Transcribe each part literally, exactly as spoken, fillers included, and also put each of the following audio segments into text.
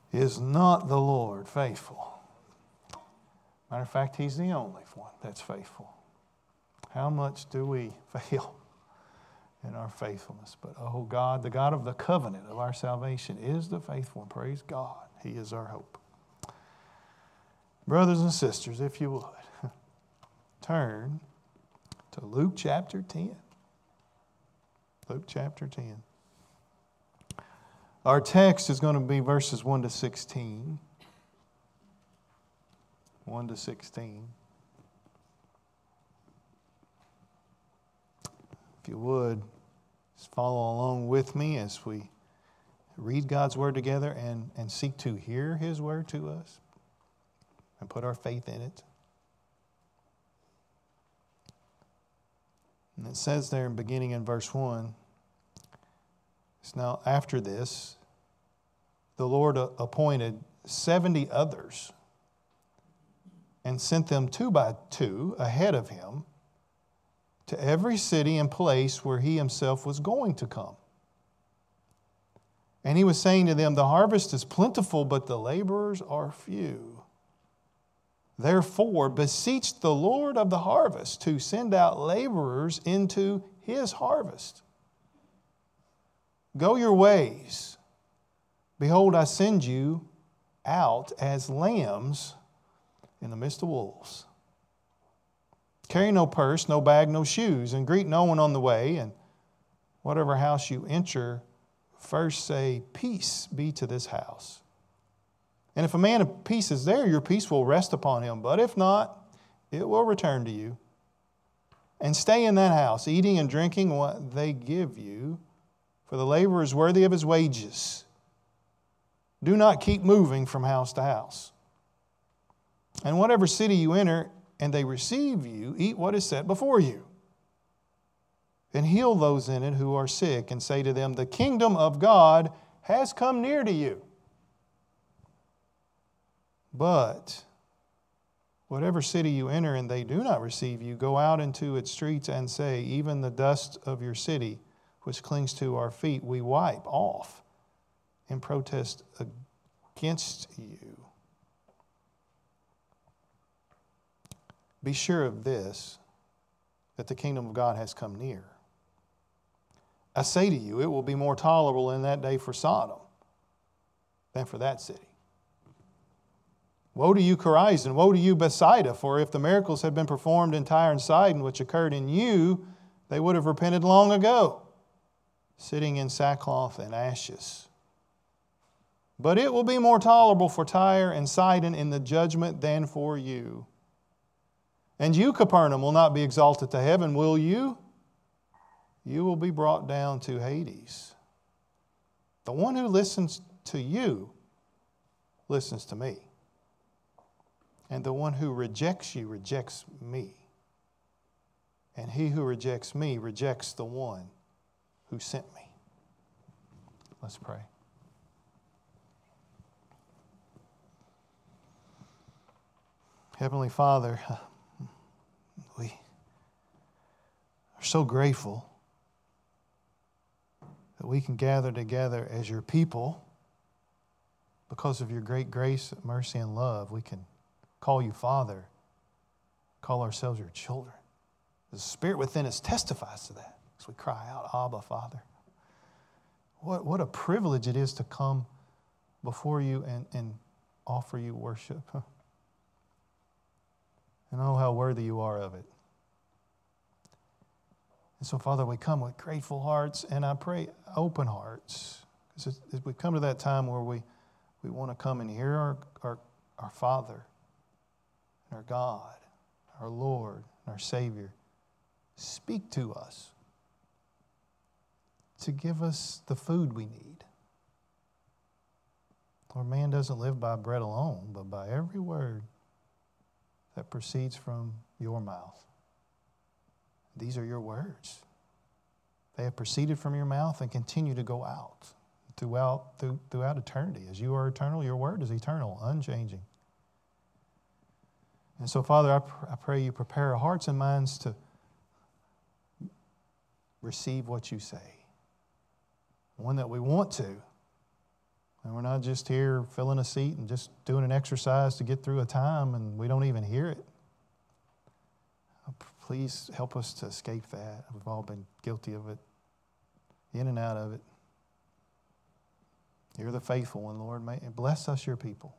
Is not the Lord faithful? Matter of fact, He's the only one that's faithful. How much do we fail in our faithfulness? But, oh God, the God of the covenant of our salvation is the faithful one. Praise God. He is our hope. Brothers and sisters, if you would, turn to Luke chapter ten. Luke chapter ten. Our text is going to be verses one to sixteen. one to sixteen. If you would, just follow along with me as we read God's Word together and, and seek to hear His Word to us and put our faith in it. And it says there, beginning in verse one, it's now after this, the Lord appointed seventy others and sent them two by two ahead of Him to every city and place where He Himself was going to come. And He was saying to them, the harvest is plentiful, but the laborers are few. Therefore, beseech the Lord of the harvest to send out laborers into His harvest. Go your ways. Behold, I send you out as lambs in the midst of wolves. Carry no purse, no bag, no shoes, and greet no one on the way. And whatever house you enter, first say, peace be to this house. And if a man of peace is there, your peace will rest upon him. But if not, it will return to you. And stay in that house, eating and drinking what they give you, for the laborer is worthy of his wages. Do not keep moving from house to house. And whatever city you enter, and they receive you, eat what is set before you. And heal those in it who are sick, and say to them, the kingdom of God has come near to you. But whatever city you enter, and they do not receive you, go out into its streets and say, even the dust of your city, which clings to our feet, we wipe off in protest against you. Be sure of this, that the kingdom of God has come near. I say to you, it will be more tolerable in that day for Sodom than for that city. Woe to you, Chorazin! Woe to you, Bethsaida! For if the miracles had been performed in Tyre and Sidon, which occurred in you, they would have repented long ago, sitting in sackcloth and ashes. But it will be more tolerable for Tyre and Sidon in the judgment than for you. And you, Capernaum, will not be exalted to heaven, will you? You will be brought down to Hades. The one who listens to you listens to me. And the one who rejects you rejects me. And he who rejects me rejects the one who sent me. Let's pray. Heavenly Father, we are so grateful that we can gather together as your people because of your great grace, mercy, and love. We can call you Father, call ourselves your children. The Spirit within us testifies to that as we cry out, Abba, Father. What, what a privilege it is to come before you and, and offer you worship. And oh, how worthy you are of it. And so, Father, we come with grateful hearts, and I pray open hearts. Because as we come to that time where we, we want to come and hear our, our, our Father, and our God, our Lord, and our Savior speak to us to give us the food we need. For man doesn't live by bread alone, but by every word that proceeds from your mouth. These are your words. They have proceeded from your mouth and continue to go out throughout, through, throughout eternity. As you are eternal, your word is eternal, unchanging. And so, Father, I, pr- I pray you prepare our hearts and minds to receive what you say. One that we want to, And we're not just here filling a seat and just doing an exercise to get through a time and we don't even hear it. Please help us to escape that. We've all been guilty of it, in and out of it. You're the faithful one, Lord. May, bless us, your people,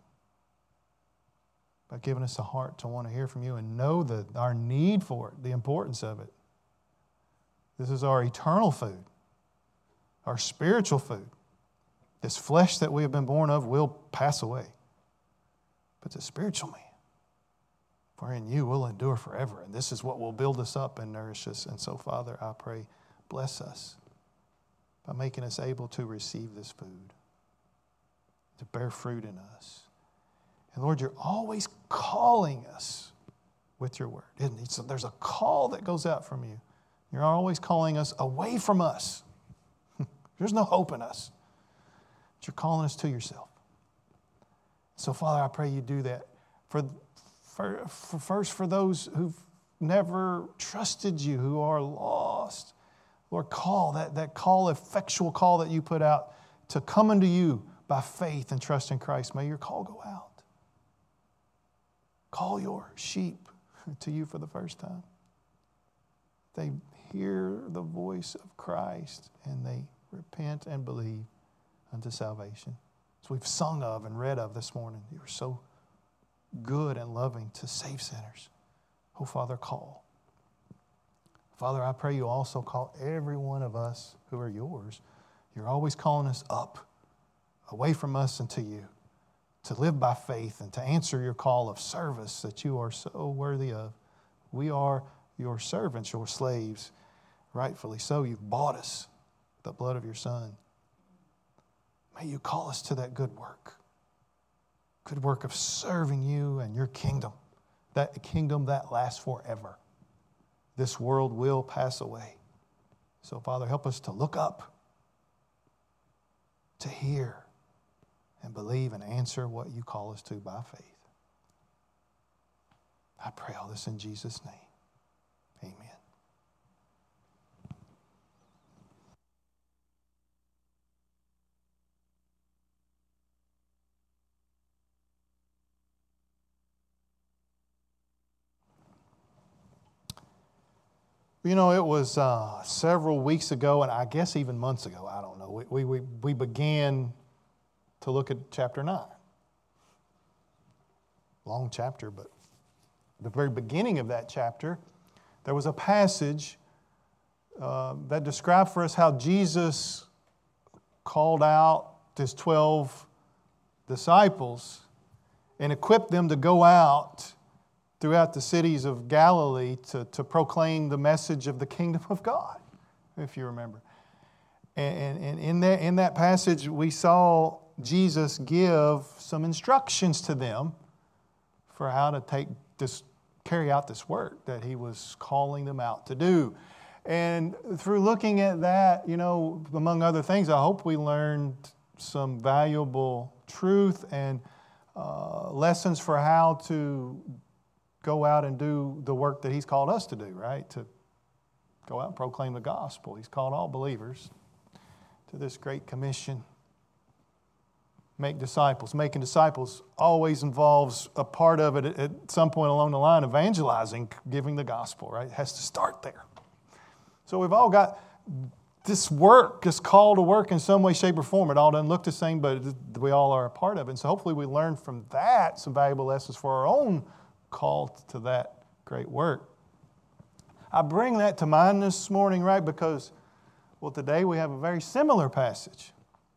by giving us a heart to want to hear from you and know that our need for it, the importance of it. This is our eternal food, our spiritual food. This flesh that we have been born of will pass away. But the spiritual man, for in you will endure forever. And this is what will build us up and nourish us. And so, Father, I pray, bless us by making us able to receive this food, to bear fruit in us. And Lord, you're always calling us with your word, isn't it? So there's a call that goes out from you. You're always calling us away from us. There's no hope in us. But you're calling us to yourself. So, Father, I pray you do that. For, for, for first, for those who've never trusted you, who are lost, Lord, call that, that call, effectual call that you put out to come unto you by faith and trust in Christ. May your call go out. Call your sheep to you for the first time. They hear the voice of Christ and they repent and believe unto salvation. As we've sung of and read of this morning, you are so good and loving to save sinners. Oh, Father, call. Father, I pray you also call every one of us who are yours. You're always calling us up, away from us and to you, to live by faith and to answer your call of service that you are so worthy of. We are your servants, your slaves, rightfully so. You've bought us with the blood of your Son. May you call us to that good work, good work of serving you and your kingdom, that kingdom that lasts forever. This world will pass away. So, Father, help us to look up, to hear, and believe and answer what you call us to by faith. I pray all this in Jesus' name. Amen. You know, it was uh, several weeks ago, and I guess even months ago, I don't know, we, we, we began to look at chapter nine. Long chapter, but at the very beginning of that chapter, there was a passage uh, that described for us how Jesus called out his twelve disciples and equipped them to go out throughout the cities of Galilee to, to proclaim the message of the kingdom of God, if you remember. And, and in, that, in that passage, we saw Jesus give some instructions to them for how to take this, carry out this work that he was calling them out to do. And through looking at that, you know, among other things, I hope we learned some valuable truth and uh, lessons for how to go out and do the work that he's called us to do, right? To go out and proclaim the gospel. He's called all believers to this great commission. Make disciples. Making disciples always involves a part of it at some point along the line, evangelizing, giving the gospel, right? It has to start there. So we've all got this work, this call to work in some way, shape, or form. It all doesn't look the same, but we all are a part of it. And so hopefully we learn from that some valuable lessons for our own call to that great work. I bring that to mind this morning, right, because, well, today we have a very similar passage.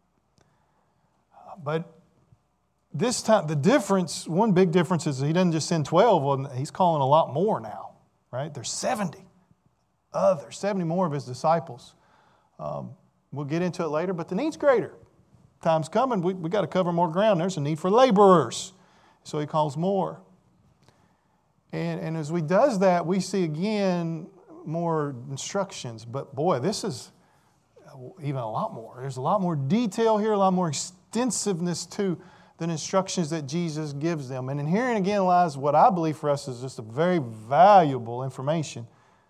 But this time, the difference, one big difference is he doesn't just send twelve, well, he's calling a lot more now, right? There's seventy others, seventy more of his disciples. Um, we'll get into it later, but the need's greater. Time's coming, we we got to cover more ground. There's a need for laborers, so he calls more. And, and as he does that, we see again more instructions. But boy, this is even a lot more. There's a lot more detail here, a lot more extensiveness to the instructions that Jesus gives them. And in herein again lies what I believe for us is just a very valuable information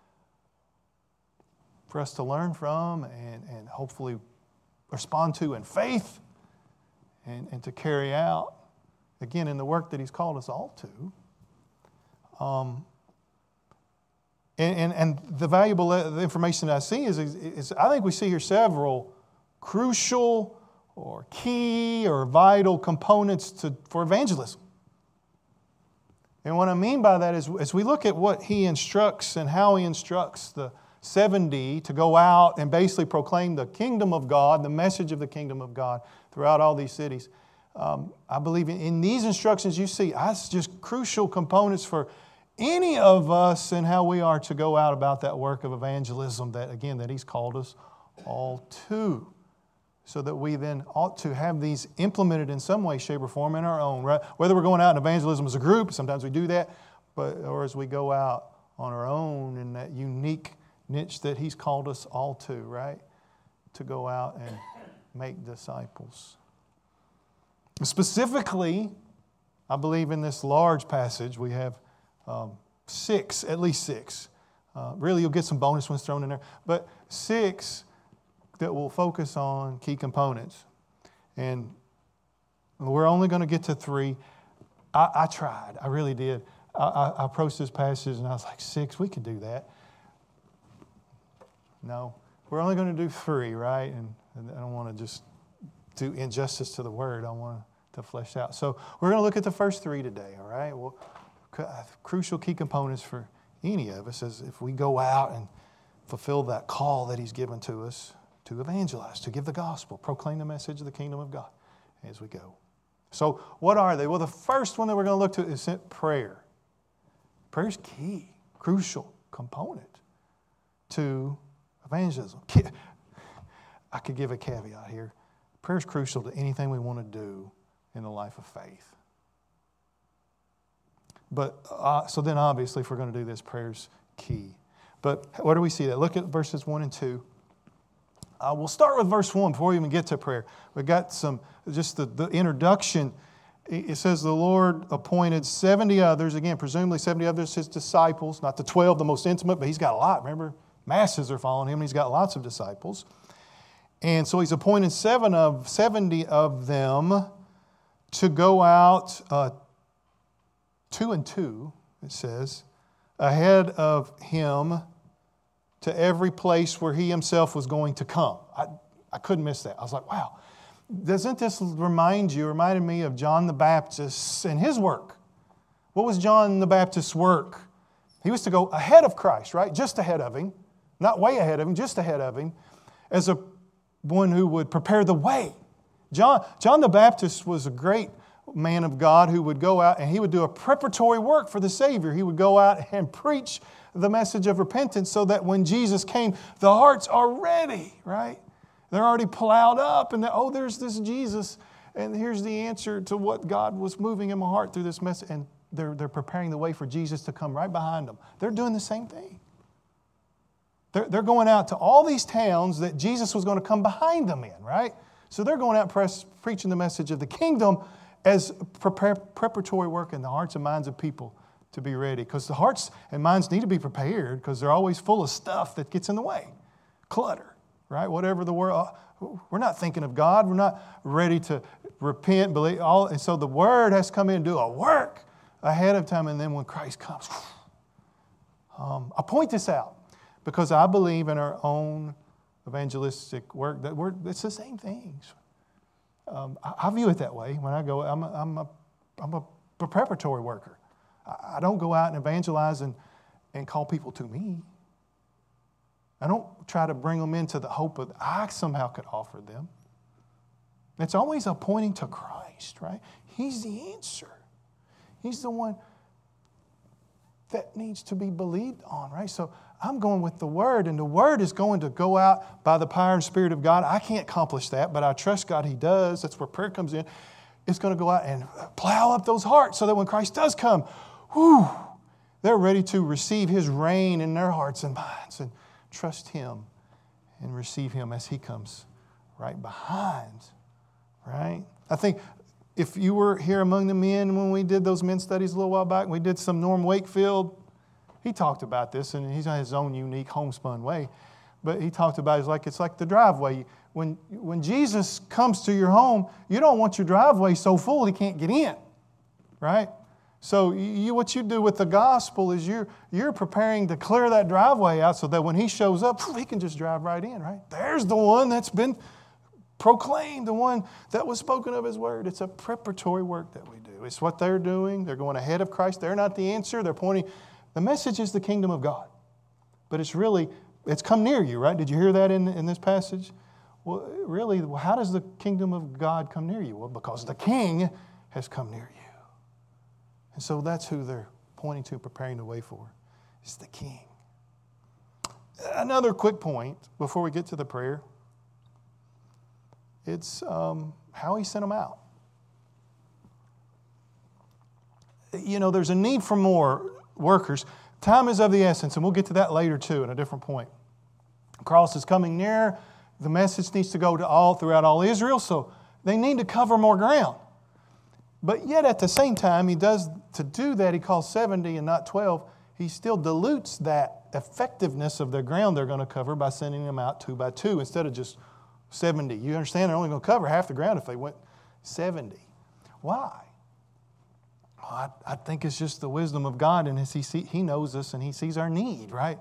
for us to learn from and, and hopefully respond to in faith and, and to carry out, again, in the work that He's called us all to. Um, and, and, and the valuable the information that I see is, is, is, I think we see here several crucial or key or vital components to, for evangelism. And what I mean by that is, as we look at what He instructs and how He instructs the seventy to go out and basically proclaim the kingdom of God, the message of the kingdom of God throughout all these cities, um, I believe in, in these instructions you see, that's just crucial components for any of us and how we are to go out about that work of evangelism that, again, that He's called us all to. So that we then ought to have these implemented in some way, shape, or form in our own. Right? Whether we're going out in evangelism as a group, sometimes we do that, but or as we go out on our own in that unique niche that He's called us all to, right? To go out and make disciples. Specifically, I believe in this large passage we have um, six, at least six. Uh, really, you'll get some bonus ones thrown in there, but six that will focus on key components. And we're only going to get to three. I, I tried. I really did. I, I, I approached this passage and I was like, six, we could do that. No, we're only going to do three, right? And, and I don't want to just do injustice to the word. I want to flesh out. So we're going to look at the first three today, all right? Well, crucial key components for any of us is if we go out and fulfill that call that He's given to us to evangelize, to give the gospel, proclaim the message of the kingdom of God as we go. So what are they? Well, the first one that we're going to look to is prayer. Prayer is key, crucial component to evangelism. I could give a caveat here. Prayer is crucial to anything we want to do in the life of faith. But uh, so then obviously if we're going to do this, prayer's key. But where do we see that? Look at verses one and two. Uh, we'll start with verse one before we even get to prayer. We've got some, just the, the introduction. It says the Lord appointed seventy others, again, presumably seventy others, His disciples, not the twelve, the most intimate, but He's got a lot. Remember, masses are following Him, and He's got lots of disciples. And so He's appointed seven of, seventy of them to go out, uh, two and two, it says, ahead of Him to every place where He Himself was going to come. I, I couldn't miss that. I was like, wow. Doesn't this remind you, reminded me of John the Baptist and his work? What was John the Baptist's work? He was to go ahead of Christ, right? Just ahead of Him. Not way ahead of Him, just ahead of Him. As a one who would prepare the way. John, John the Baptist was a great man of God who would go out and he would do a preparatory work for the Savior. He would go out and preach the message of repentance so that when Jesus came, the hearts are ready, right? They're already plowed up and oh, there's this Jesus and here's the answer to what God was moving in my heart through this message. And they're, they're preparing the way for Jesus to come right behind them. They're doing the same thing. They're, they're going out to all these towns that Jesus was going to come behind them in, right? So they're going out press, preaching the message of the kingdom as prepare, preparatory work in the hearts and minds of people to be ready. Because the hearts and minds need to be prepared because they're always full of stuff that gets in the way. Clutter, right? Whatever the world, we're not thinking of God. We're not ready to repent, believe. All, and so the Word has to come in and do a work ahead of time. And then when Christ comes, um, I point this out because I believe in our own evangelistic work that we're, it's the same things. Um, I, I view it that way when I go, I'm a, I'm a, I'm a preparatory worker. I, I don't go out and evangelize and, and call people to me. I don't try to bring them into the hope of I somehow could offer them. It's always a pointing to Christ, right? He's the answer. He's the one that needs to be believed on, right? So I'm going with the Word, and the Word is going to go out by the power and Spirit of God. I can't accomplish that, but I trust God He does. That's where prayer comes in. It's going to go out and plow up those hearts so that when Christ does come, whew, they're ready to receive His reign in their hearts and minds and trust Him and receive Him as He comes right behind, right? I think if you were here among the men when we did those men's studies a little while back, we did some Norm Wakefield. He talked about this, and he's on his own unique homespun way. But he talked about it like it's like the driveway. when, when Jesus comes to your home, you don't want your driveway so full he can't get in, right? So you, what you do with the gospel is you're, you're preparing to clear that driveway out so that when he shows up, he can just drive right in, right? There's the one that's been proclaimed, the one that was spoken of His word. It's a preparatory work that we do. It's what they're doing. They're going ahead of Christ. They're not the answer. They're pointing. The message is the kingdom of God. But it's really, it's come near you, right? Did you hear that in, in this passage? Well, really, how does the kingdom of God come near you? Well, because the King has come near you. And so that's who they're pointing to, preparing the way for. It's the King. Another quick point before we get to the prayer. It's um, how He sent them out. You know, there's a need for more workers. Time is of the essence, and we'll get to that later too in a different point. The cross is coming near. The message needs to go to all throughout all Israel, so they need to cover more ground. But yet at the same time, He does, to do that, He calls seventy and not twelve. He still dilutes that effectiveness of the ground they're going to cover by sending them out two by two instead of just seventy. You understand they're only going to cover half the ground if they went seventy. Why? Well, I, I think it's just the wisdom of God, and as he, see, he knows us and He sees our need, right?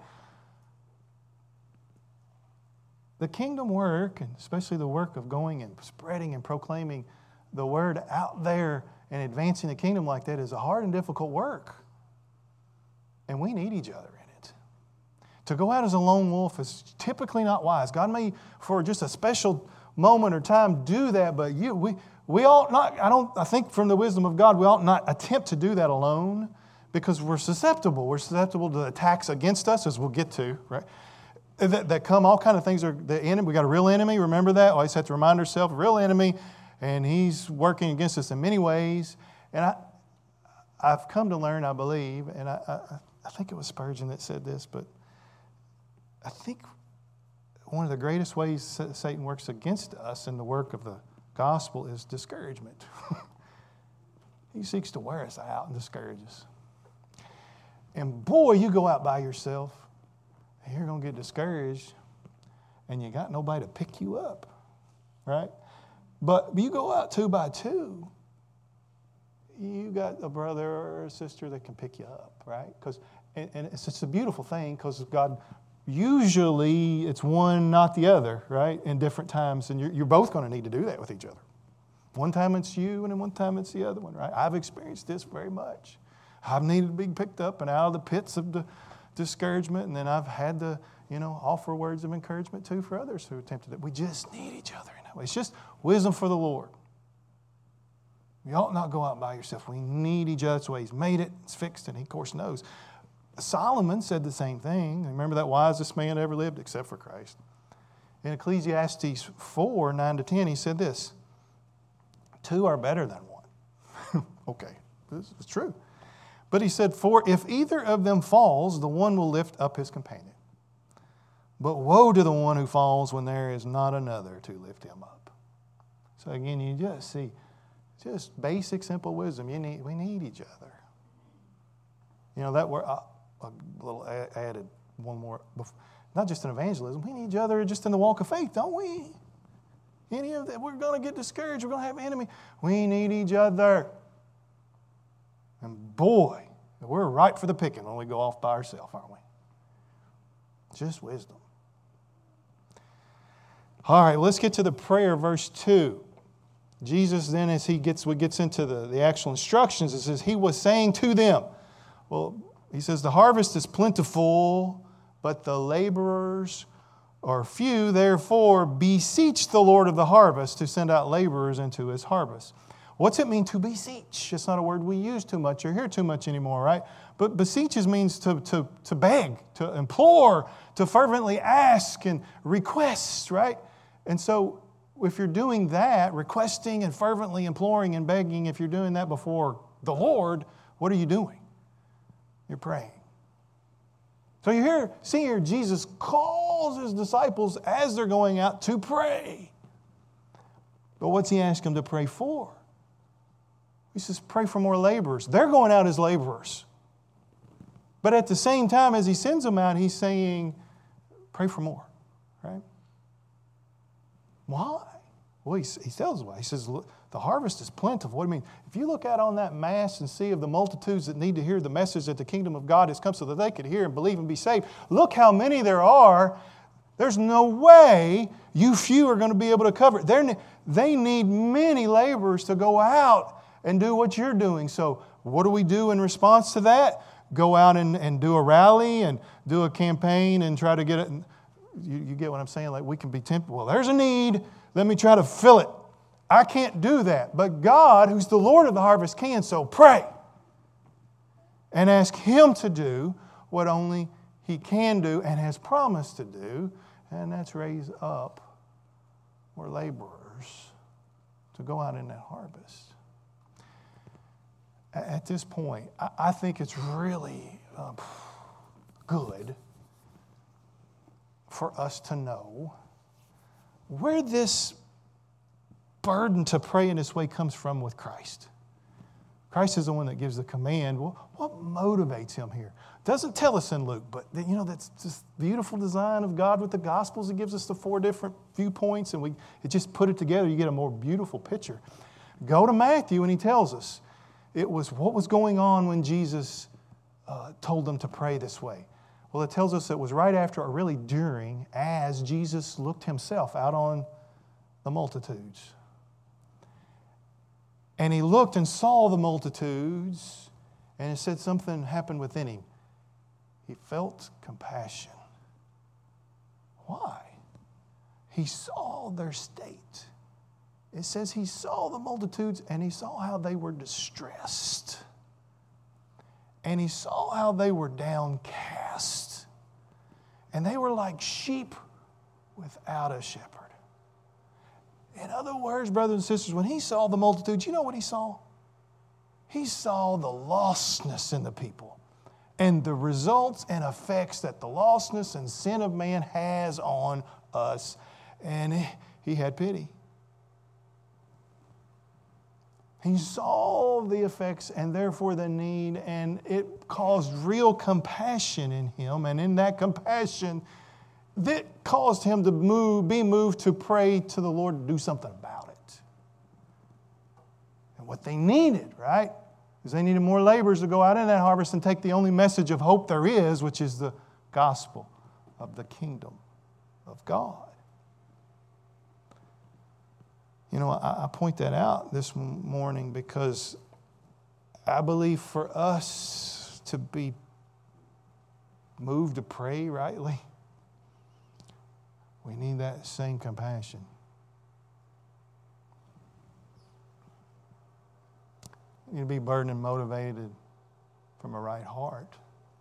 The kingdom work, and especially the work of going and spreading and proclaiming the word out there and advancing the kingdom like that, is a hard and difficult work. And we need each other in it. To go out as a lone wolf is typically not wise. God may, for just a special moment or time, do that, but you, we, we ought not, I don't, I think from the wisdom of God, we ought not attempt to do that alone because we're susceptible. We're susceptible to attacks against us, as we'll get to, right? That, that come, all kind of things are the enemy. We got a real enemy, remember that? Always have to remind ourselves, a real enemy, and he's working against us in many ways. And I, I've come to learn, I believe, and I, I, I think it was Spurgeon that said this, but I think one of the greatest ways Satan works against us in the work of the gospel is discouragement. He seeks to wear us out and discourage us. And boy, you go out by yourself, and you're going to get discouraged, and you got nobody to pick you up, right? But you go out two by two, you got a brother or a sister that can pick you up, right? Because and, and it's just a beautiful thing because God, usually it's one, not the other, right? In different times, and you're, you're both going to need to do that with each other. One time it's you, and then one time it's the other one, right? I've experienced this very much. I've needed to be picked up and out of the pits of the discouragement, and then I've had to, you know, offer words of encouragement too for others who attempted it. We just need each other in that way. It's just wisdom for the Lord. You ought not go out by yourself. We need each other. That's the way He's made it. It's fixed, and He, of course, knows. Solomon said the same thing. Remember that wisest man ever lived, except for Christ. In Ecclesiastes four, nine to ten, he said this: two are better than one. Okay, this is true. But he said, for if either of them falls, the one will lift up his companion. But woe to the one who falls when there is not another to lift him up. So again, you just see, just basic, simple wisdom. You need, we need each other. You know, that word, uh, a little added one more, not just in evangelism, we need each other just in the walk of faith, don't we? Any of that, we're going to get discouraged, we're going to have an enemy. We need each other. And boy, we're ripe for the picking when we go off by ourselves, aren't we? Just wisdom. All right, let's get to the prayer, verse two. Jesus then, as he gets, what gets into the, the actual instructions, it says, He was saying to them, well, He says, the harvest is plentiful, but the laborers are few. Therefore, beseech the Lord of the harvest to send out laborers into His harvest. What's it mean to beseech? It's not a word we use too much or hear too much anymore, right? But beseeches means to, to, to beg, to implore, to fervently ask and request, right? And so if you're doing that, requesting and fervently imploring and begging, if you're doing that before the Lord, what are you doing? You're praying. So you hear, see here, Jesus calls His disciples as they're going out to pray. But what's He ask them to pray for? He says, pray for more laborers. They're going out as laborers. But at the same time, as He sends them out, He's saying, pray for more, right? Why? Well, he, he tells us why. He says, look, the harvest is plentiful. What do you mean? If you look out on that mass and see of the multitudes that need to hear the message that the kingdom of God has come so that they could hear and believe and be saved, look how many there are. There's no way you few are going to be able to cover it. They're, they need many laborers to go out and do what you're doing. So what do we do in response to that? Go out and, and do a rally and do a campaign and try to get it. You, you get what I'm saying? Like we can be tempted. Well, there's a need. Let me try to fill it. I can't do that. But God, who's the Lord of the harvest, can. So pray and ask Him to do what only He can do and has promised to do. And that's raise up more laborers to go out in that harvest. At this point, I think it's really uh, good for us to know where this burden to pray in this way comes from with Christ. Christ is the one that gives the command. Well, what motivates Him here? Doesn't tell us in Luke, but you know, that's just beautiful design of God with the Gospels. It gives us the four different viewpoints, and we it just put it together. You get a more beautiful picture. Go to Matthew, and he tells us it was what was going on when Jesus uh, told them to pray this way. Well, it tells us it was right after, or really during, as Jesus looked Himself out on the multitudes. And He looked and saw the multitudes, and it said something happened within Him. He felt compassion. Why? He saw their state. It says He saw the multitudes and He saw how they were distressed. And He saw how they were downcast. And they were like sheep without a shepherd. In other words, brothers and sisters, when He saw the multitudes, you know what He saw? He saw the lostness in the people and the results and effects that the lostness and sin of man has on us. And He had pity. He saw the effects and therefore the need, and it caused real compassion in Him. And in that compassion, that caused Him to move, be moved to pray to the Lord to do something about it. And what they needed, right? Because they needed more laborers to go out in that harvest and take the only message of hope there is, which is the gospel of the kingdom of God. You know, I, I point that out this morning because I believe for us to be moved to pray rightly, we need that same compassion. You need to be burdened and motivated from a right heart.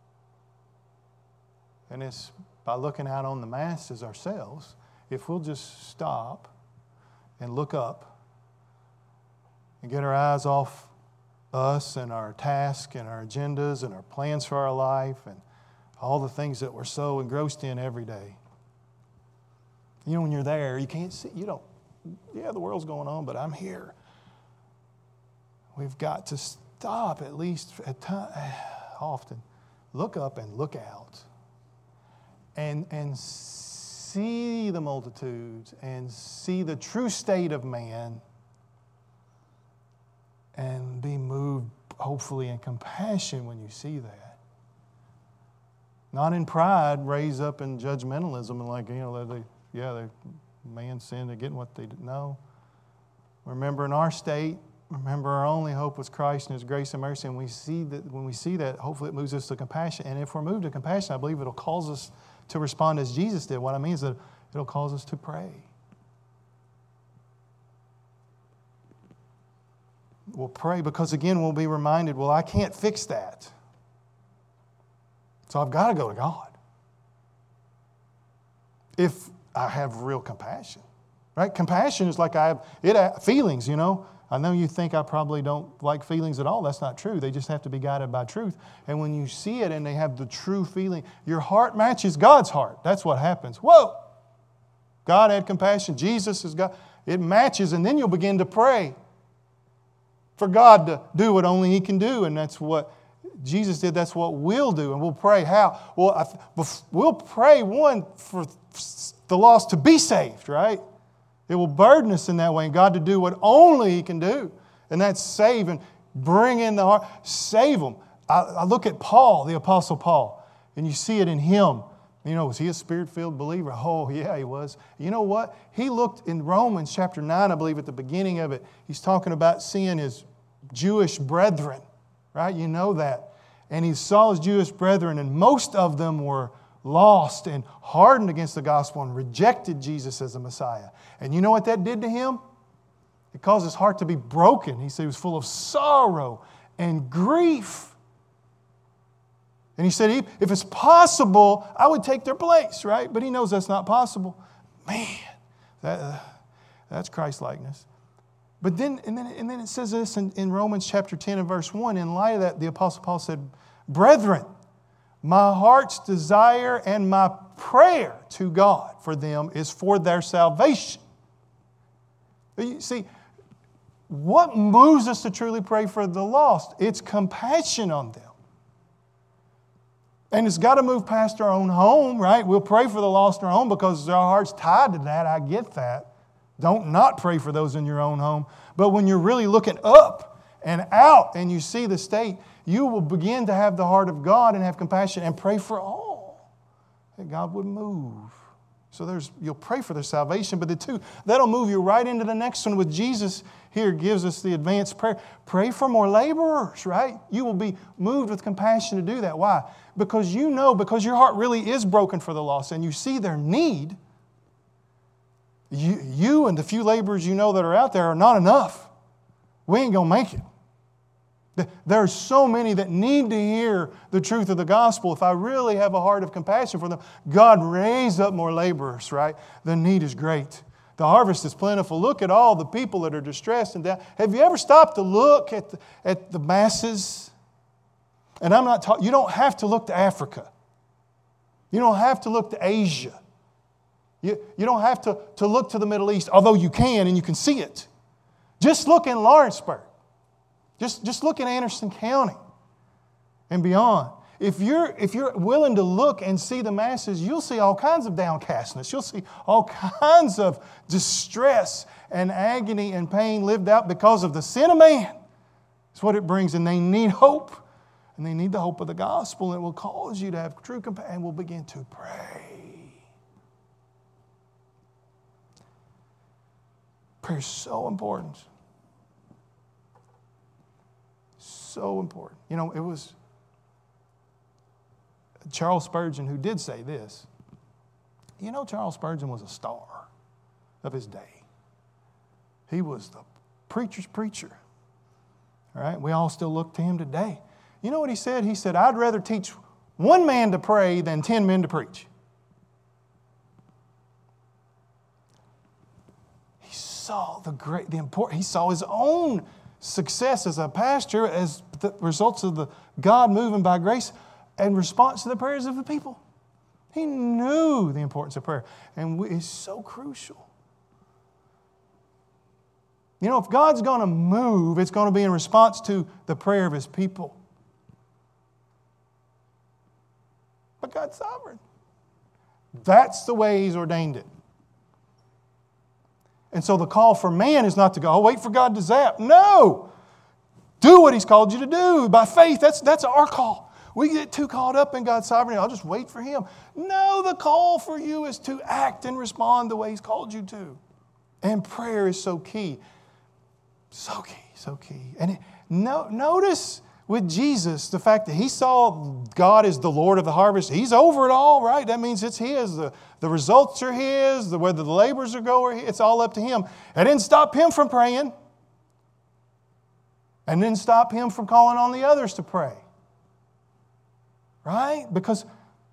And it's by looking out on the masses ourselves. If we'll just stop and look up and get our eyes off us and our tasks and our agendas and our plans for our life and all the things that we're so engrossed in every day. You know, when you're there, you can't see, you don't, yeah, the world's going on, but I'm here. We've got to stop at least at time, often, look up and look out and, and see the multitudes and see the true state of man and be moved, hopefully, in compassion when you see that. Not in pride, raise up in judgmentalism and like, you know, they, yeah, they, man sinned, they're getting what they didn't know. Remember in our state, remember our only hope was Christ and His grace and mercy. And we see that when we see that, hopefully it moves us to compassion. And if we're moved to compassion, I believe it'll cause us to respond as Jesus did. What I mean is that it'll cause us to pray. We'll pray because, again, we'll be reminded, well, I can't fix that. So I've got to go to God. If I have real compassion, right? Compassion is like I have it feelings, you know. I know you think I probably don't like feelings at all. That's not true. They just have to be guided by truth. And when you see it and they have the true feeling, your heart matches God's heart. That's what happens. Whoa! God had compassion. Jesus is God. It matches, and then you'll begin to pray for God to do what only He can do. And that's what Jesus did. That's what we'll do. And we'll pray how? Well, we'll pray, one, for the lost to be saved, right? It will burden us in that way, and God to do what only He can do, and that's save and bring in the heart, save them. I, I look at Paul, the Apostle Paul, and you see it in him. You know, was he a Spirit-filled believer? Oh, yeah, he was. You know what? He looked in Romans chapter nine, I believe, at the beginning of it. He's talking about seeing his Jewish brethren, right? You know that. And he saw his Jewish brethren, and most of them were lost and hardened against the gospel and rejected Jesus as the Messiah. And you know what that did to him? It caused his heart to be broken. He said he was full of sorrow and grief. And he said, if it's possible, I would take their place, right? But he knows that's not possible. Man, that, uh, that's Christ-likeness. But then, and then, and then it says this in, in Romans chapter ten and verse one. In light of that, the Apostle Paul said, brethren, my heart's desire and my prayer to God for them is for their salvation. You see, what moves us to truly pray for the lost? It's compassion on them. And it's got to move past our own home, right? We'll pray for the lost in our home because our heart's tied to that. I get that. Don't not pray for those in your own home. But when you're really looking up and out and you see the state, you will begin to have the heart of God and have compassion and pray for all that God would move. So there's you'll pray for their salvation, but the two, that'll move you right into the next one with Jesus here gives us the advanced prayer. Pray for more laborers, right? You will be moved with compassion to do that. Why? Because you know, because your heart really is broken for the lost and you see their need, you, you and the few laborers you know that are out there are not enough. We ain't going to make it. There are so many that need to hear the truth of the gospel. If I really have a heart of compassion for them, God raise up more laborers, right? The need is great. The harvest is plentiful. Look at all the people that are distressed and down. Have you ever stopped to look at the, at the masses? And I'm not talking, you don't have to look to Africa. You don't have to look to Asia. You, you don't have to, to look to the Middle East, although you can and you can see it. Just look in Lawrenceburg. Just, just look in Anderson County and beyond. If you're, if you're willing to look and see the masses, you'll see all kinds of downcastness. You'll see all kinds of distress and agony and pain lived out because of the sin of man. It's what it brings, and they need hope. And they need the hope of the gospel, and it will cause you to have true compassion, and we'll begin to pray. Prayer is so important. So important. You know, it was Charles Spurgeon who did say this. You know, Charles Spurgeon was a star of his day. He was the preacher's preacher. All right? We all still look to him today. You know what he said? He said, I'd rather teach one man to pray than ten men to preach. He saw the great, the important, he saw his own success as a pastor as the results of the God moving by grace in response to the prayers of the people. He knew the importance of prayer, and we, it's so crucial. You know, if God's going to move, it's going to be in response to the prayer of His people. But God's sovereign. That's the way He's ordained it. And so the call for man is not to go, oh, wait for God to zap. No! Do what He's called you to do by faith. That's, that's our call. We get too caught up in God's sovereignty. I'll just wait for Him. No, the call for you is to act and respond the way He's called you to. And prayer is so key. So key, so key. And it, no, notice with Jesus the fact that He saw God as the Lord of the harvest. He's over it all, right? That means it's His. The, the results are His. The, whether the laborers are go, it's all up to Him. It didn't stop Him from praying. And didn't stop Him from calling on the others to pray. Right? Because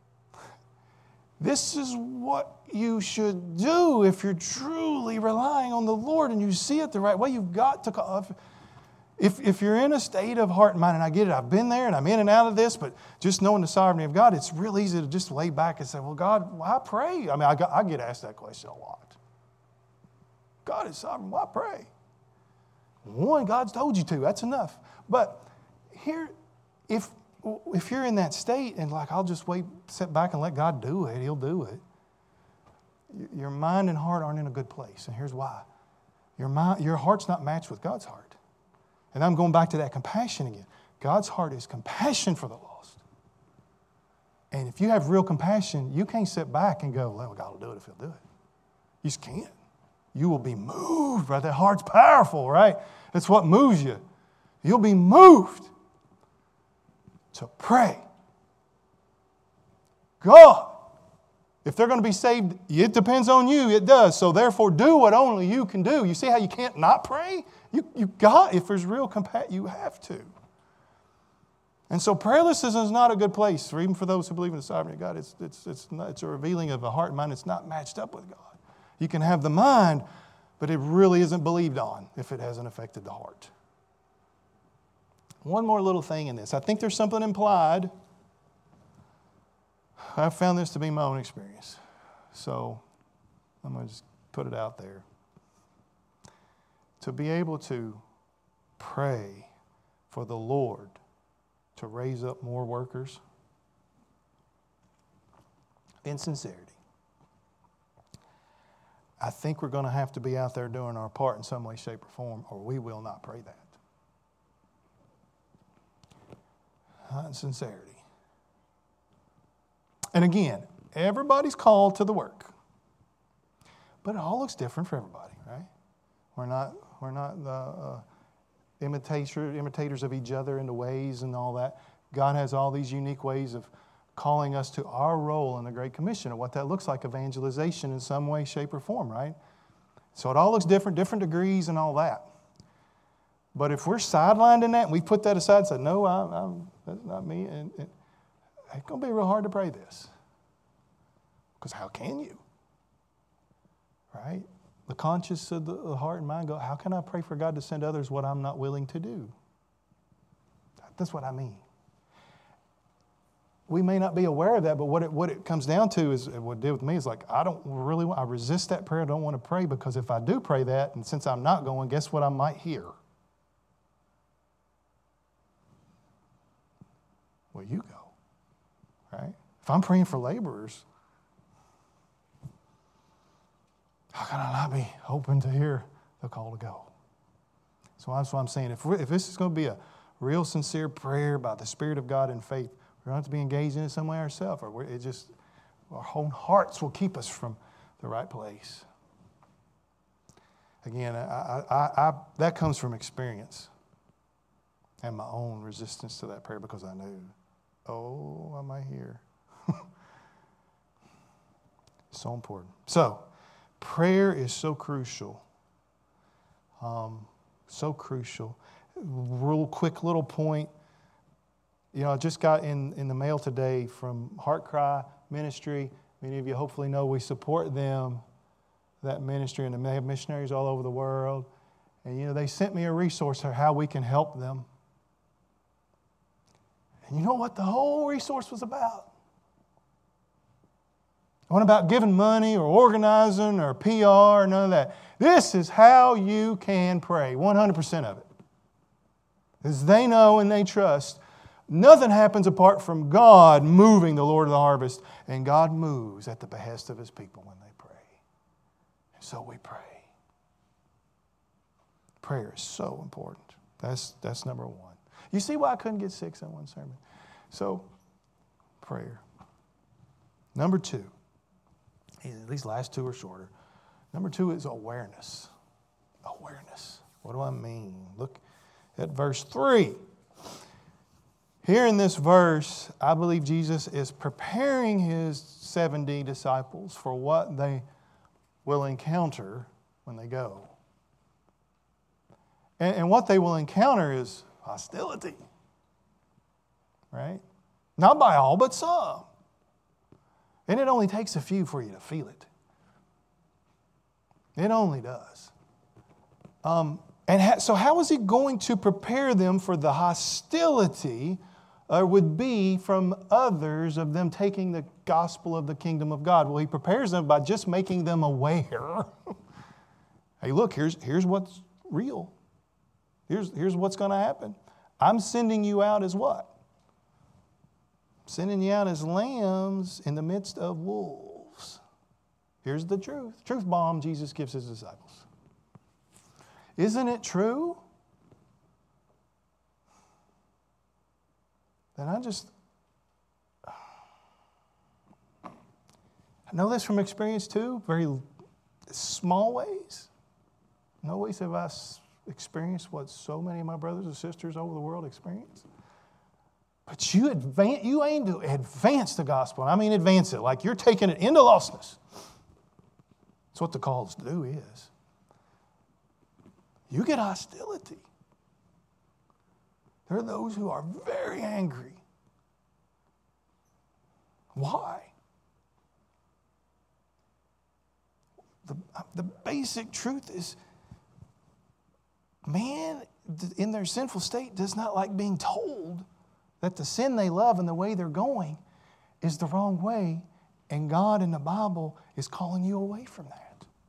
this is what you should do if you're truly relying on the Lord and you see it the right way. You've got to call. If, if you're in a state of heart and mind, and I get it, I've been there and I'm in and out of this, but just knowing the sovereignty of God, it's real easy to just lay back and say, well, God, why pray? I mean, I, got, I get asked that question a lot. God is sovereign, why pray? One, God's told you to, that's enough. But here, if if you're in that state and like, I'll just wait, sit back and let God do it, He'll do it. your mind and heart aren't in a good place. And here's why. Your mind, your heart's not matched with God's heart. And I'm going back to that compassion again. God's heart is compassion for the lost. And if you have real compassion, you can't sit back and go, well, God will do it if He'll do it. You just can't. You will be moved, right? That heart's powerful, right? That's what moves you. You'll be moved to pray. God, if they're going to be saved, it depends on you. It does. So therefore, do what only you can do. You see how you can't not pray? You, you got, if there's real compassion, you have to. And so prayerlessness is not a good place, for even for those who believe in the sovereignty of God. It's, it's, it's, not, it's a revealing of a heart and mind that's not matched up with God. You can have the mind, but it really isn't believed on if it hasn't affected the heart. One more little thing in this. I think there's something implied. I've found this to be my own experience. So I'm going to just put it out there. To be able to pray for the Lord to raise up more workers in sincerity. I think we're going to have to be out there doing our part in some way, shape, or form, or we will not pray that. Not in sincerity. And again, everybody's called to the work. But it all looks different for everybody, right? We're not, we're not the uh, imitator, imitators of each other in the ways and all that. God has all these unique ways of calling us to our role in the Great Commission and what that looks like, evangelization in some way, shape, or form, right? So it all looks different, different degrees and all that. But if we're sidelined in that and we put that aside and say, no, I, I'm, that's not me, and, and it's going to be real hard to pray this. Because how can you? Right? The conscience of the heart and mind go, how can I pray for God to send others what I'm not willing to do? That's what I mean. We may not be aware of that, but what it, what it comes down to is, what it did with me is like, I don't really want, I resist that prayer. I don't want to pray because if I do pray that, and since I'm not going, guess what I might hear? Well, you go, right? If I'm praying for laborers, how can I not be open to hear the call to go? So that's what I'm saying. If, if this is going to be a real sincere prayer by the Spirit of God in faith, we're going to have to be engaged in it some way ourselves, or it just, our whole hearts will keep us from the right place. Again, I, I, I, that comes from experience and my own resistance to that prayer because I knew, oh, am I here? So important. So, prayer is so crucial. Um, so crucial. Real quick little point. You know, I just got in, in the mail today from Heart Cry Ministry. Many of you hopefully know we support them, that ministry, and they have missionaries all over the world. And, you know, they sent me a resource on how we can help them. And you know what the whole resource was about? It wasn't about giving money or organizing or P R or none of that. This is how you can pray, one hundred percent of it. As they know and they trust, nothing happens apart from God moving the Lord of the harvest, and God moves at the behest of His people when they pray. And so we pray. Prayer is so important. That's, that's number one. You see why I couldn't get six in one sermon? So, prayer. Number two. These last two are shorter. Number two is awareness. Awareness. What do I mean? Look at verse three. Here in this verse, I believe Jesus is preparing His seventy disciples for what they will encounter when they go. And, and what they will encounter is hostility. Right? Not by all, but some. And it only takes a few for you to feel it. It only does. Um, and ha- so how is He going to prepare them for the hostility uh, would be from others of them taking the gospel of the kingdom of God? Well, He prepares them by just making them aware. Hey, look, here's, here's what's real. Here's, here's what's going to happen. I'm sending you out as what? Sending you out as lambs in the midst of wolves. Here's the truth. Truth bomb Jesus gives his disciples. Isn't it true? Then I just, I know this from experience too, very small ways. No ways have I experienced what so many of my brothers and sisters over the world experience. But you advance, you aim to advance the gospel. I mean advance it, like you're taking it into lostness. That's what the calls to do is. You get hostility. There are those who are very angry. Why? The, the basic truth is, man in their sinful state does not like being told that the sin they love and the way they're going is the wrong way, and God in the Bible is calling you away from that.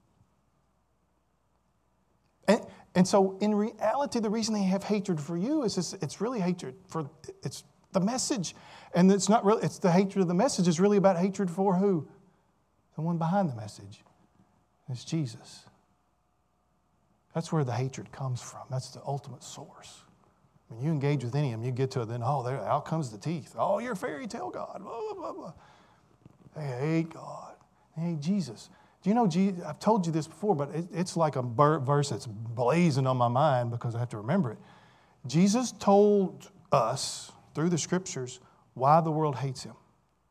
And, and so in reality, the reason they have hatred for you is it's, it's really hatred for, it's the message. And it's not really, it's the hatred of the message. It's really about hatred for who? The one behind the message. It's Jesus. That's where the hatred comes from. That's the ultimate source. When you engage with any of them, you get to it, then, oh, there, out comes the teeth. Oh, you're a fairy tale God. Blah, blah, blah, blah. They hate God. They hate Jesus. Do you know, I've told you this before, but it, it's like a verse that's blazing on my mind because I have to remember it. Jesus told us through the Scriptures why the world hates him.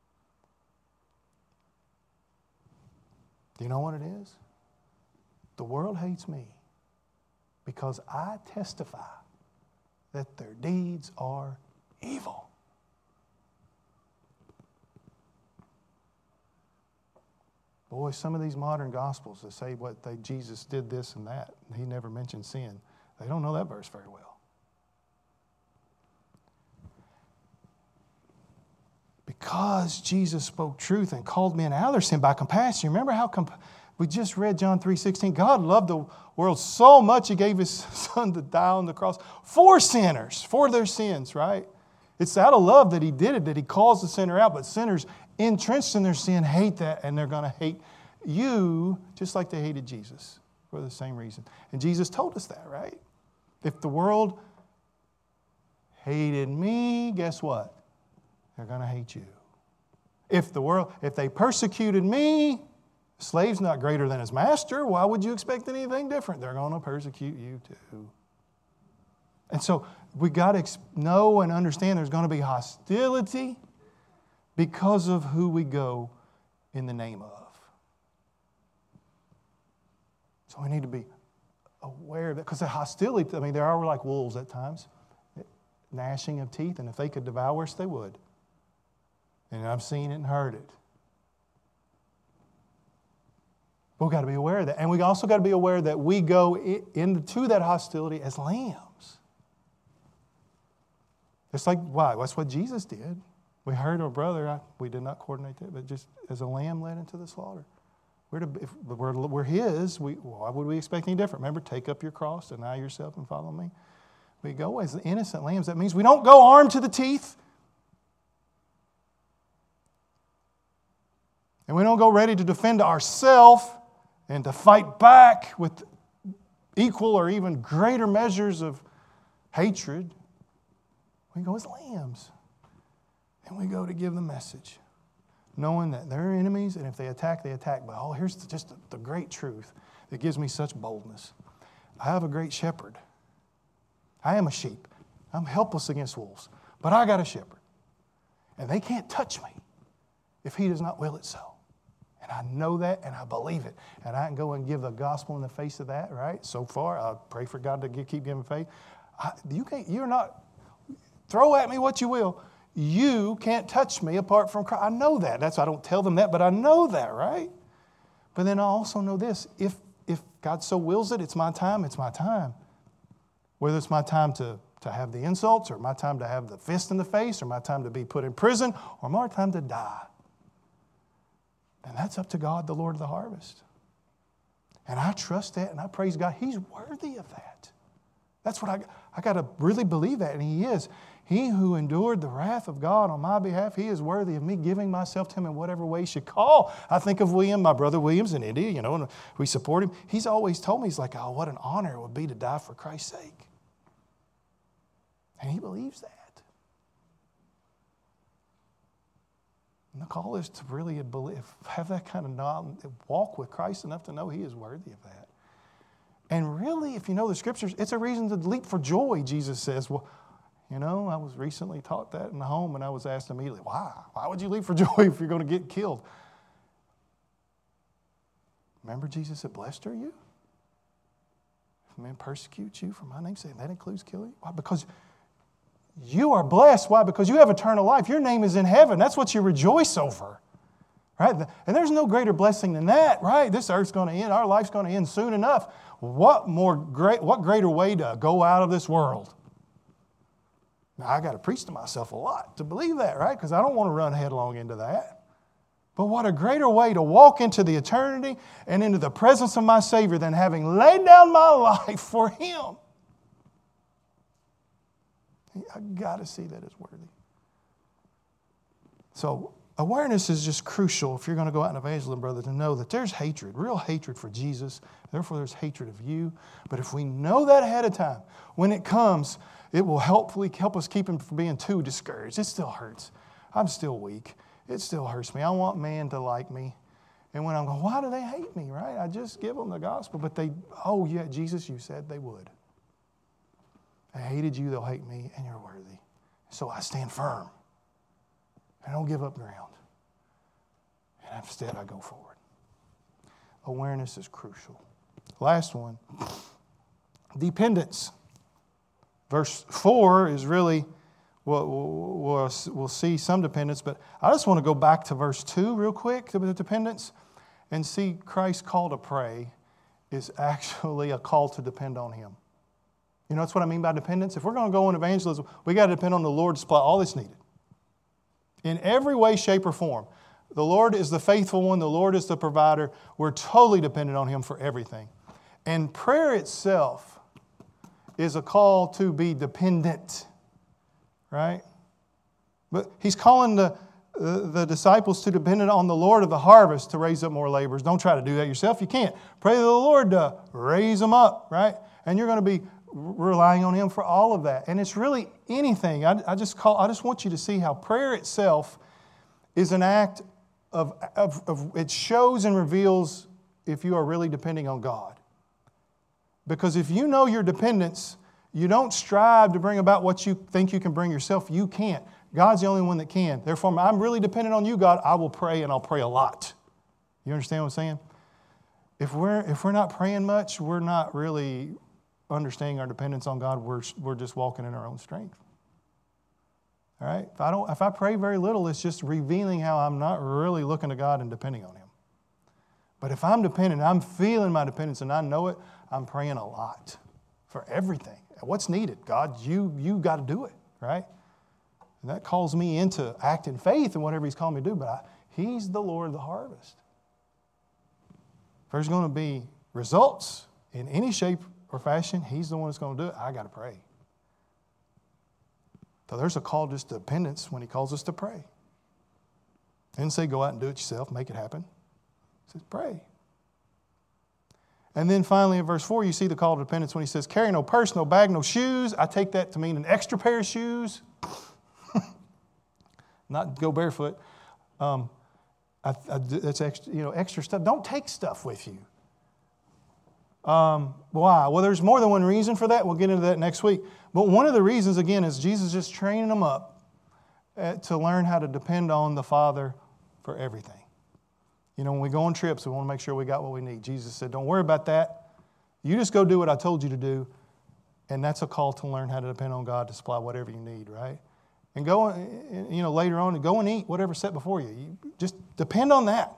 Do you know what it is? The world hates me because I testify that their deeds are evil. Boy, some of these modern gospels that say what they, Jesus did this and that, and he never mentioned sin, they don't know that verse very well. Because Jesus spoke truth and called men out of their sin by compassion. Remember how comp- we just read John three sixteen. God loved the world so much he gave his son to die on the cross for sinners, for their sins, right? It's out of love that he did it, that he calls the sinner out. But sinners entrenched in their sin hate that, and they're going to hate you just like they hated Jesus for the same reason. And Jesus told us that, right? If the world hated me, guess what? They're going to hate you. If the world, if they persecuted me, the slave's not greater than his master. Why would you expect anything different? They're going to persecute you too. And so we got to know and understand there's going to be hostility because of who we go in the name of. So we need to be aware of that, because the hostility, I mean, they are like wolves at times, gnashing of teeth, and if they could devour us, they would. And I've seen it and heard it. But we've got to be aware of that. And we also got to be aware that we go into that hostility as lambs. It's like, why? That's what Jesus did. We heard our brother, I, we did not coordinate that, but just as a lamb led into the slaughter. We're, to, if we're, we're his, we, why would we expect any different? Remember, take up your cross, deny yourself, and follow me. We go as innocent lambs. That means we don't go armed to the teeth. And we don't go ready to defend ourselves and to fight back with equal or even greater measures of hatred. We go as lambs. And we go to give the message, knowing that they're enemies, and if they attack, they attack. But oh, here's just the, the great truth that gives me such boldness. I have a great shepherd. I am a sheep. I'm helpless against wolves, but I got a shepherd. And they can't touch me if he does not will it so. And I know that, and I believe it. And I can go and give the gospel in the face of that, right? So far, I pray for God to give, keep giving faith. I, you can't, you're not, throw at me what you will. You can't touch me apart from Christ. I know that. That's why I don't tell them that, but I know that, right? But then I also know this. If, if God so wills it, it's my time, it's my time. Whether it's my time to, to have the insults, or my time to have the fist in the face, or my time to be put in prison, or my time to die. And that's up to God, the Lord of the harvest. And I trust that, and I praise God. He's worthy of that. That's what I, I got to really believe that, and He is. He who endured the wrath of God on my behalf, He is worthy of me giving myself to Him in whatever way He should call. I think of William, my brother William's in India, you know, and we support him. He's always told me, he's like, oh, what an honor it would be to die for Christ's sake. And he believes that. And the call is to really believe, have that kind of knowledge, walk with Christ enough to know He is worthy of that. And really, if you know the Scriptures, it's a reason to leap for joy, Jesus says. Well, you know, I was recently taught that in the home, and I was asked immediately, why? Why would you leap for joy if you're going to get killed? Remember Jesus said, blessed are you? If men persecute you for my name's sake, that includes killing. Why? Because you are blessed. Why? Because you have eternal life. Your name is in heaven. That's what you rejoice over. Right? And there's no greater blessing than that, right? This earth's going to end. Our life's going to end soon enough. What more great, what greater way to go out of this world? Now, I got to preach to myself a lot to believe that, right? Because I don't want to run headlong into that. But what a greater way to walk into the eternity and into the presence of my Savior than having laid down my life for Him. I got to see that as worthy. So awareness is just crucial if you're going to go out in evangelism, brother, to know that there's hatred, real hatred for Jesus. Therefore, there's hatred of you. But if we know that ahead of time, when it comes, it will helpfully help us keep Him from being too discouraged. It still hurts. I'm still weak. It still hurts me. I want man to like me. And when I'm going, why do they hate me, right? I just give them the gospel. But they, oh yeah, Jesus, you said they would. I hated you, they'll hate me, and you're worthy. So I stand firm. I don't give up ground. And instead, I go forward. Awareness is crucial. Last one, dependence. Verse four is really, we'll, we'll, we'll see some dependence, but I just want to go back to verse two real quick, the dependence, and see Christ's call to pray is actually a call to depend on Him. You know, that's what I mean by dependence. If we're going to go in evangelism, we got to depend on the Lord to supply all that's needed. In every way, shape, or form. The Lord is the faithful one. The Lord is the provider. We're totally dependent on Him for everything. And prayer itself is a call to be dependent. Right? But He's calling the, the, the disciples to depend on the Lord of the harvest to raise up more laborers. Don't try to do that yourself. You can't. Pray to the Lord to raise them up. Right? And you're going to be relying on Him for all of that. And it's really anything. I, I just call. I just want you to see how prayer itself is an act of, of, of, it shows and reveals if you are really depending on God. Because if you know your dependence, you don't strive to bring about what you think you can bring yourself. You can't. God's the only one that can. Therefore, I'm really dependent on you, God. I will pray, and I'll pray a lot. You understand what I'm saying? If we're, if we're not praying much, we're not really understanding our dependence on God. We're, we're just walking in our own strength. All right? If I, don't, if I pray very little, it's just revealing how I'm not really looking to God and depending on Him. But if I'm dependent, I'm feeling my dependence and I know it, I'm praying a lot for everything. What's needed? God, you, you got to do it, right? And that calls me into act in faith in whatever He's called me to do, but I, He's the Lord of the harvest. If there's going to be results in any shape or fashion, He's the one that's going to do it. I got to pray. So there's a call just to dependence when He calls us to pray. He didn't say go out and do it yourself, make it happen. He says pray. And then finally in verse four, you see the call to dependence when He says, carry no purse, no bag, no shoes. I take that to mean an extra pair of shoes. Not go barefoot. Um, I, I, that's extra, you know, extra stuff. Don't take stuff with you. Um, why? Well, there's more than one reason for that. We'll get into that next week. But one of the reasons, again, is Jesus just training them up uh, to learn how to depend on the Father for everything. You know, when we go on trips, we want to make sure we got what we need. Jesus said, don't worry about that. You just go do what I told you to do. And that's a call to learn how to depend on God to supply whatever you need, right? And go, you know, later on, go and eat whatever's set before you. You just depend on that.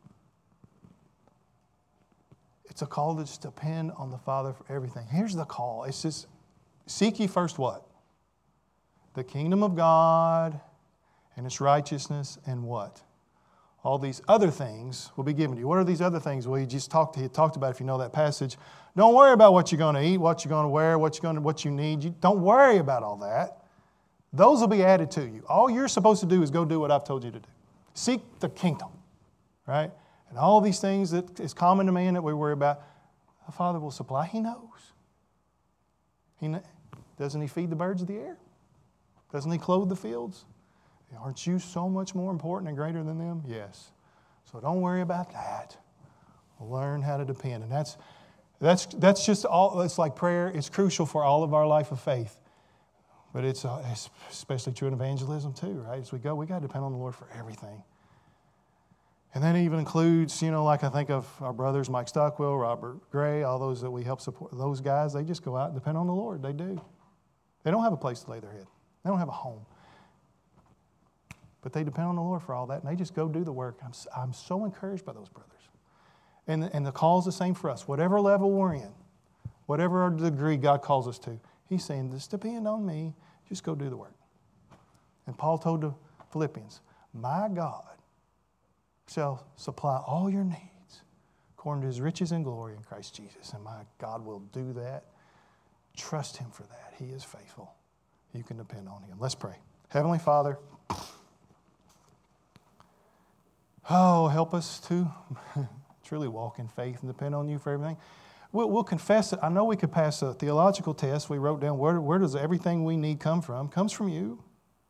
It's a call to just depend on the Father for everything. Here's the call. It's just, seek ye first what? The kingdom of God and its righteousness and what? all these other things will be given to you. What are these other things? Well, he just talked, he talked about, if you know that passage. Don't worry about what you're going to eat, what you're going to wear, what you're going to, what you need. You, don't worry about all that. Those will be added to you. All you're supposed to do is go do what I've told you to do. Seek the kingdom, right? And all these things that is common to man that we worry about, the Father will supply. He knows. He kn- Doesn't He feed the birds of the air? Doesn't He clothe the fields? Aren't you so much more important and greater than them? Yes. So don't worry about that. Learn how to depend. And that's that's that's just all. It's like prayer. It's crucial for all of our life of faith. But it's, uh, it's especially true in evangelism too, right? As we go, we got to depend on the Lord for everything. And that even includes, you know, like I think of our brothers, Mike Stockwell, Robert Gray, all those that we help support. Those guys, they just go out and depend on the Lord. They do. They don't have a place to lay their head. They don't have a home. But they depend on the Lord for all that, and they just go do the work. I'm, I'm so encouraged by those brothers. And, and the call is the same for us. Whatever level we're in, whatever degree God calls us to, He's saying, just depend on me. Just go do the work. And Paul told the Philippians, my God shall supply all your needs according to His riches and glory in Christ Jesus. And my God will do that. Trust Him for that. He is faithful. You can depend on Him. Let's pray. Heavenly Father, oh, help us to truly walk in faith and depend on You for everything. We'll, we'll confess it. I know we could pass a theological test. We wrote down where, where does everything we need come from? It comes from You.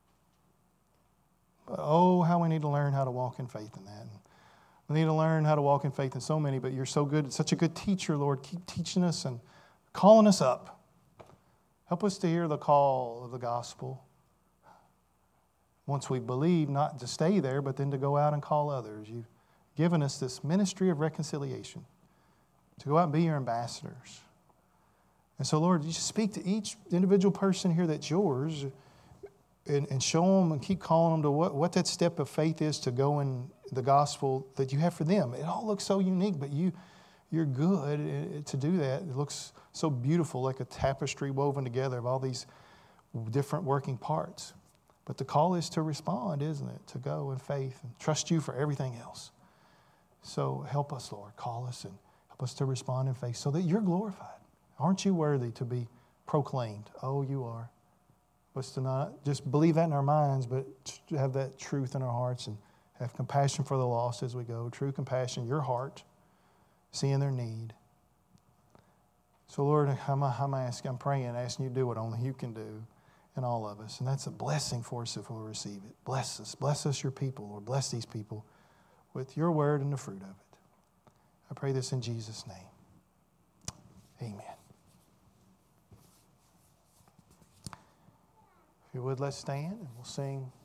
But oh, how we need to learn how to walk in faith in that. We need to learn how to walk in faith in so many, but You're so good, such a good teacher, Lord. Keep teaching us and calling us up. Help us to hear the call of the gospel. Once we believe, not to stay there, but then to go out and call others. You've given us this ministry of reconciliation to go out and be Your ambassadors. And so, Lord, You just speak to each individual person here that's Yours and, and show them and keep calling them to what, what that step of faith is to go in the gospel that You have for them. It all looks so unique, but you, You're good to do that. It looks so beautiful, like a tapestry woven together of all these different working parts. But the call is to respond, isn't it? To go in faith and trust You for everything else. So help us, Lord. Call us and help us to respond in faith so that You're glorified. Aren't You worthy to be proclaimed? Oh, You are. Help us to not just believe that in our minds, but to have that truth in our hearts and have compassion for the lost as we go. True compassion, Your heart, seeing their need. So, Lord, I'm, I'm asking, I'm praying, asking You to do what only You can do in all of us. And that's a blessing for us if we'll receive it. Bless us. Bless us, Your people, Lord. Bless these people with Your word and the fruit of it. I pray this in Jesus' name. Amen. If you would, let's stand and we'll sing.